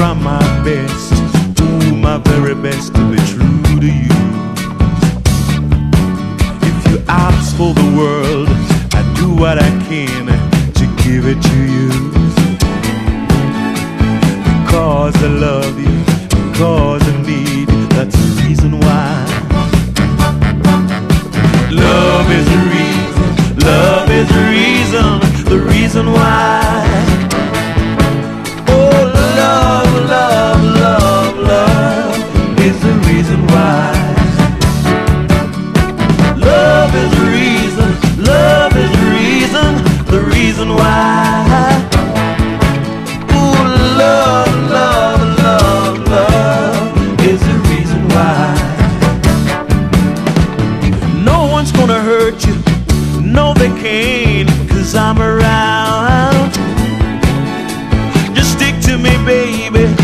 try my best, ooh, my very best to be true to you. If you ask for the world, I do what I can to give it to you. Because I love you, because I need you, that's the reason why. Love is the reason, love is the reason why. Oh, love, love, love, love is the reason why. Love is the reason, love is the reason why. Oh, love, love, love, love is the reason why. No one's gonna hurt you, no they can't, 'cause I'm around. Just stick to me, baby,